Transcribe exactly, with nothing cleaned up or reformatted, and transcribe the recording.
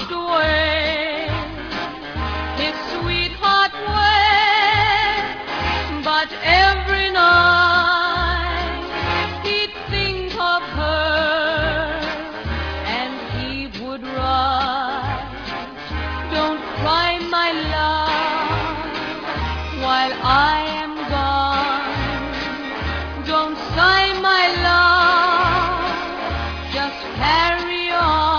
washed away his sweetheart went, but every night he'd think of her and he would write, "Don't cry, my love, while I am gone. Don't sigh, my love, just carry on."